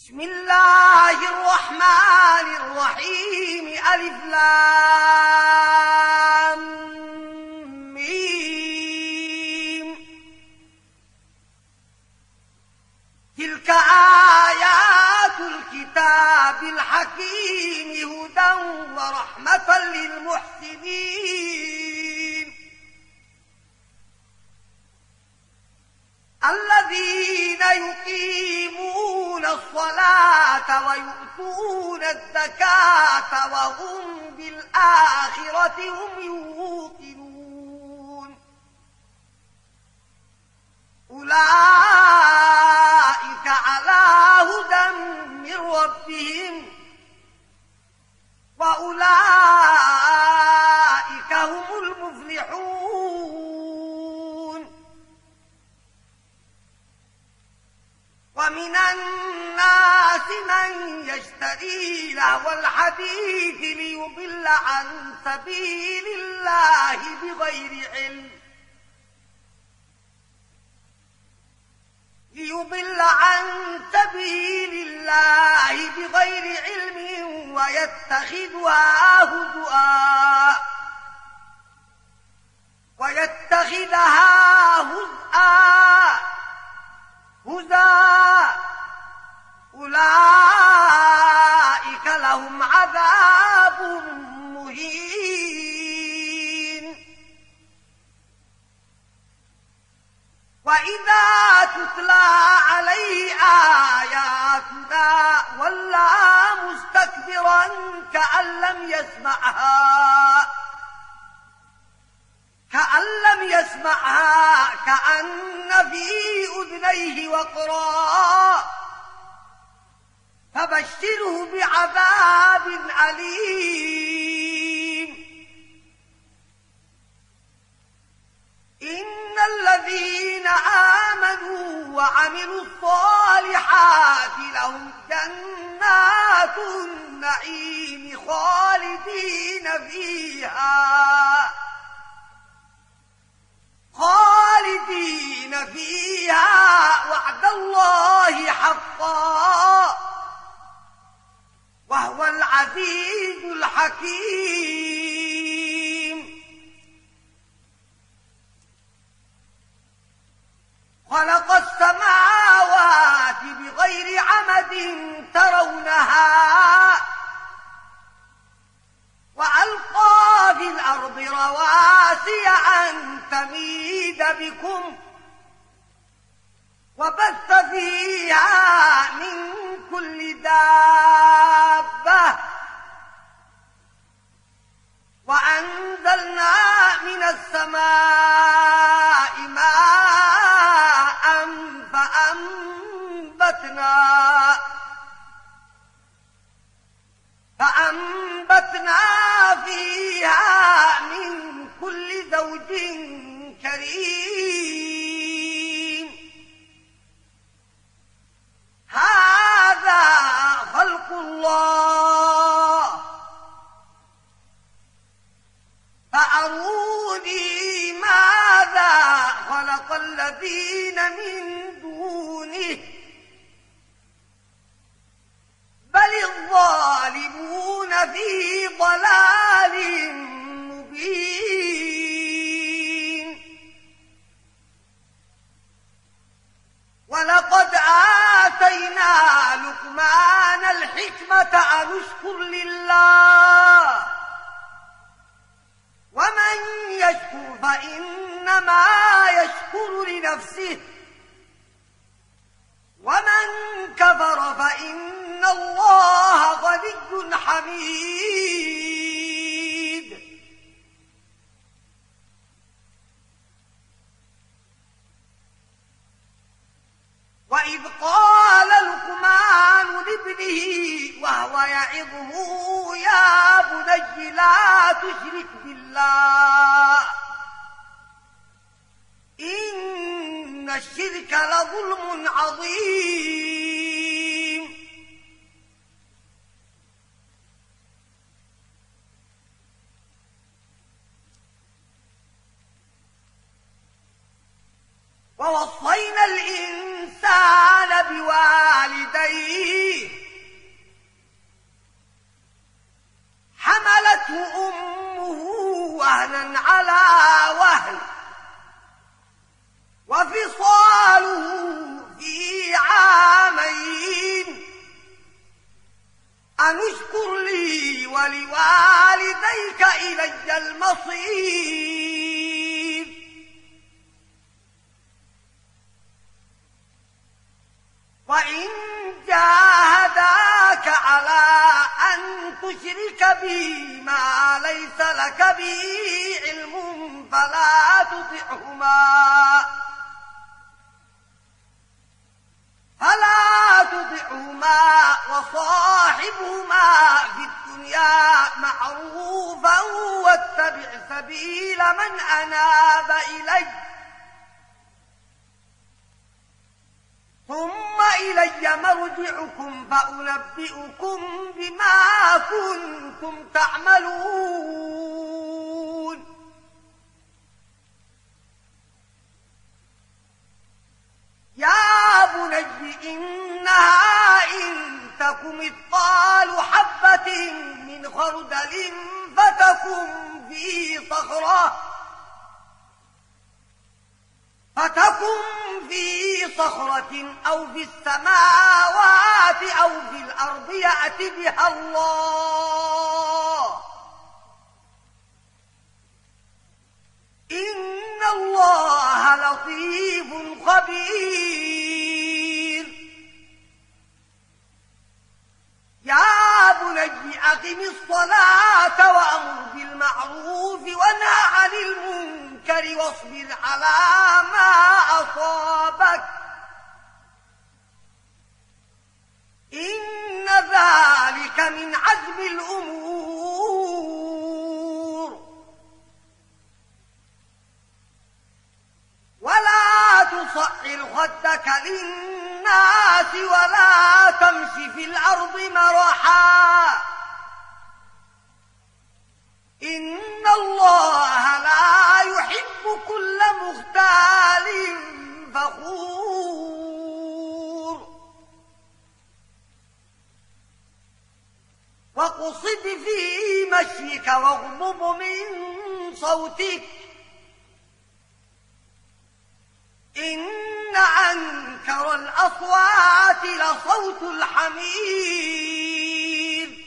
بسم الله الرحمن الرحيم. ألف لام ميم. تلك آيات الكتاب الحكيم هدى ورحمة للمحسنين الذين يقيمون الصلاة ويؤتون الزكاة وهم بالآخرة هم يوقنون. أولئك على هدى من ربهم وأولئك هم المفلحون. ومن الناس من يشتري لهو الحديث ليضل عن سبيل الله بغير علم ويتخذها هزءا أولئك لهم عذاب مهين. وإذا تتلى عليه آياتنا ولى مستكبرا كأن لم يسمعها كأن في أذنيه وقرا فبشره بعذاب أليم. إن الذين آمنوا وعملوا الصالحات لهم جنات النعيم خالدين فيها وعد الله حقا وهو العزيز الحكيم. خلق السماوات بغير عمد ترونها وألقى في الأرض رواسي أن تميد بكم وبث فيها من كل دابة وأنزلنا من السماء ماء فأنبتنا فيها من كل زوج كريم. هذا خلق الله فأروني ماذا خلق الذين من دونه بل الظالمون في ضلال مبين. ولقد آتينا لقمان الحكمة أن اشكر لله ومن يشكر فإنما يشكر لنفسه ومن كفر فإن الله غني حميد. وإذ قال لقمان لابنه وهو يعظه يا بني لا تشرك بالله إن الشرك لظلم عظيم. ووصينا الإنسان بوالديه إلي المصير وإن جاهداك على أن تشرك بي ما ليس لك به علم فلا تطعهما وصاحبهما في الدنيا معروفا واتبع سبيل من أناب إلي ثم إلي مرجعكم فأنبئكم بما كنتم تعملون يا بني إنها إن تك مثقال حبة من خردل فتكن في صخرة أو في السماوات أو في الأرض يأت بها الله إن الله لطيف خبير يا بني أقم الصلاة وأمر بالمعروف ونهى عن المنكر واصبر على ما أصابك إن ذلك من عزم الأمور ولا تصعر خدك للناس ولا تمش في الأرض مرحا إن الله لا يحب كل مختال فخور واقصد في مشيك واغضب من صوتك إن أنكر الأصوات لصوت الحمير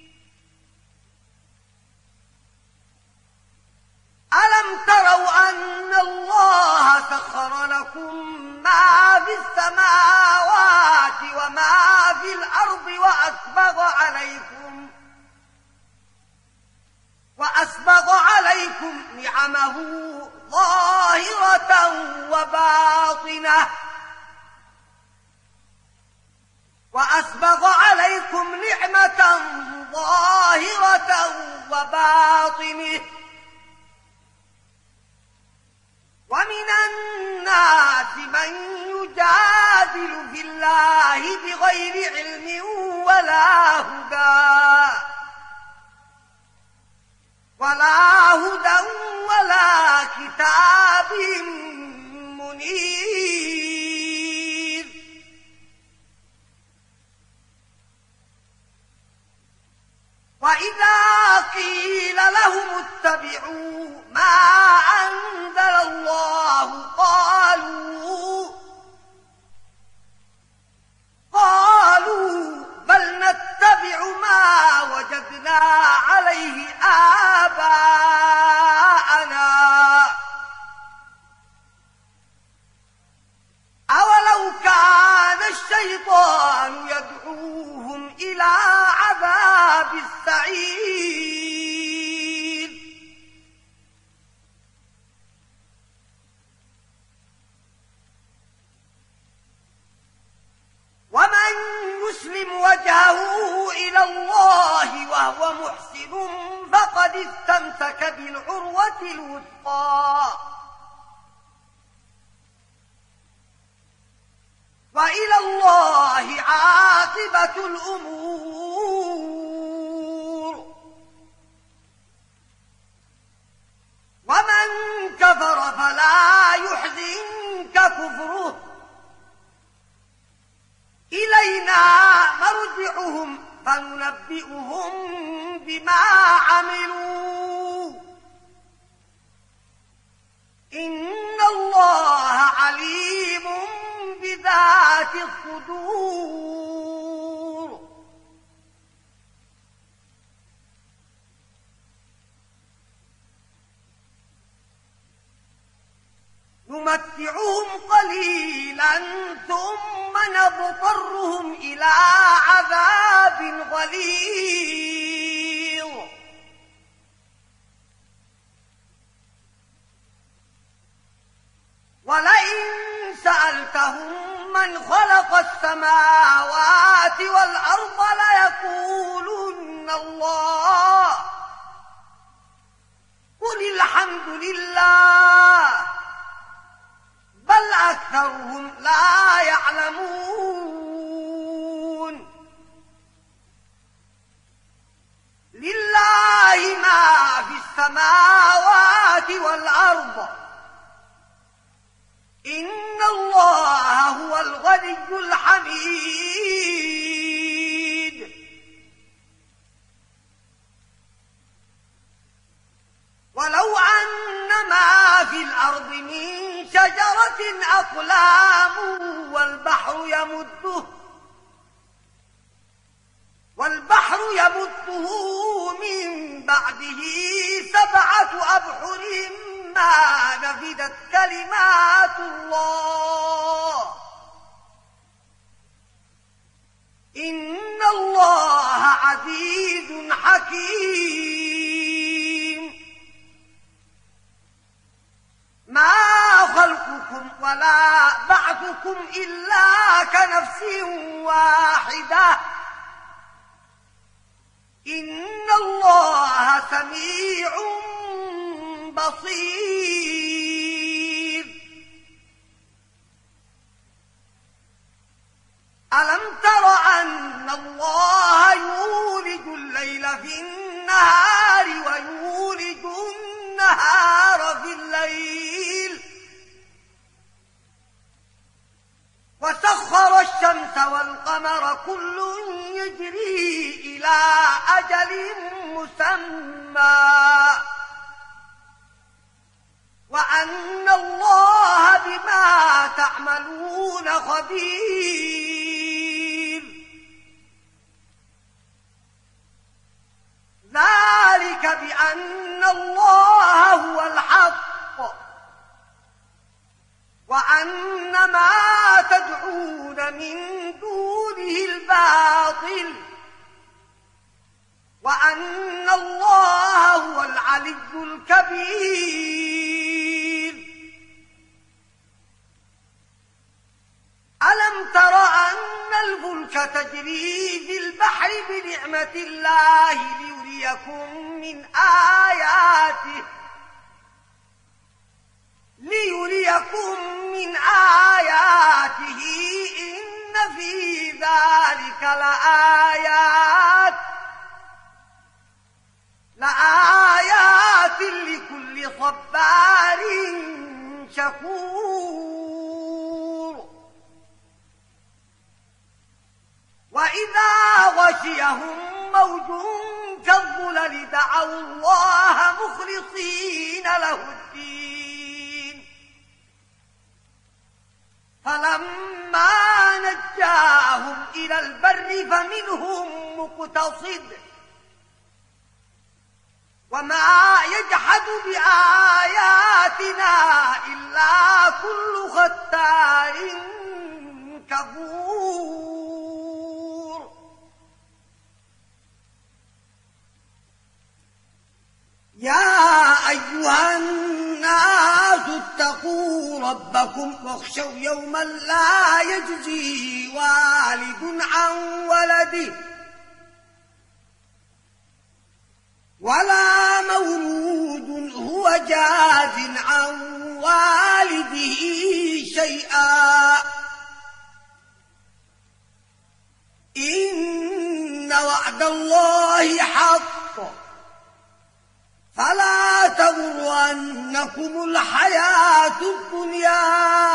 ألم تروا أن الله سخر لكم ما في السماوات وما في الأرض وأسبغ عليكم نعمه ظاهرة وباطنة وأسبغ عليكم نعمة ظاهرة وباطنة ومن الناس من يجادل في الله بغير علم ولا هدى ولا كتاب منير وإذا قيل لهم اتبعوا ما أنزل الله قالوا بل نتبع ما وجدنا عليه آباءنا أولو كان الشيطان يدعوهم إلى عذاب السعير ومن يسلم وجهه إلى الله وهو محسن فقد استمسك بالعروة الوثقى وإلى الله عاقبة الأمور ومن كفر فلا يحزنك كفره إلينا مرجعهم فننبئهم بما عملوا إن الله عليم بذات الصدور نمتعهم قليلا ثم نضطرهم إلى عذاب غليظ ولئن سألتهم من خلق السماوات والأرض ليقولن الله قل الحمد لله بل أكثرهم لا يعلمون لله ما في السماوات والأرض إن الله هو الغني الحميد ولو أن ما في الأرض من شجرة أقلام والبحر يمده من بعده 7 أبحر ما نفدت كلمات الله إن الله عزيز حكيم ما خلقكم ولا بعثكم إلا كنفس واحدة إن الله سميع بصير ألم تر أن الله يولج الليل في النهار ويولج النهار في الليل وسخر الشمس والقمر كل يجري إلى أجل مسمى وأن الله بما تعملون خبير ذلك بأن الله هو الحق وأن ما تدعون من دونه الباطل وأن الله هو العلي الكبير ألم تر أن الفلك تجري في البحر بنعمة الله ليريكم من آياته إن في ذلك لآيات لكل صبار شكور وإذا غشيهم موج كالظلل دعوا الله مخلصين له الدين فلما نجاهم إلى البر فمنهم مقتصد وما يجحد بآياتنا إلا كل ختار كفور يا أيها الناس اتقوا ربكم واخشوا يوما لا يجزي والد عن ولده ولا مولود هو جاز عن والده شيئا إن وعد الله حق فلا تغرنكم الحياة الدنيا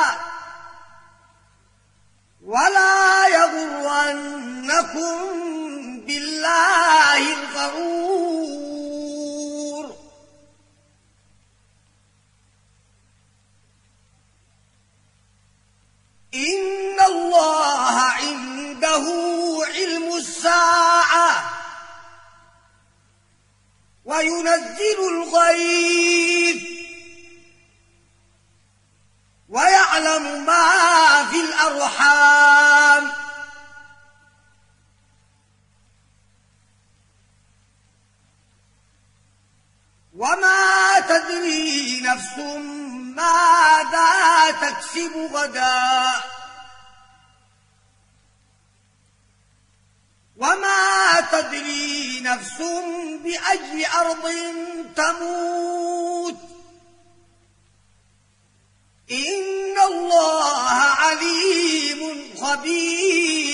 ولا يغرنكم بالله الغرور إن الله عنده علم الساعة وينزل الغيث ويعلم ما في الأرحام وما تدري نفس ماذا تكسب غدا وما تدري نفس بأي أرض تموت إن الله عليم خبير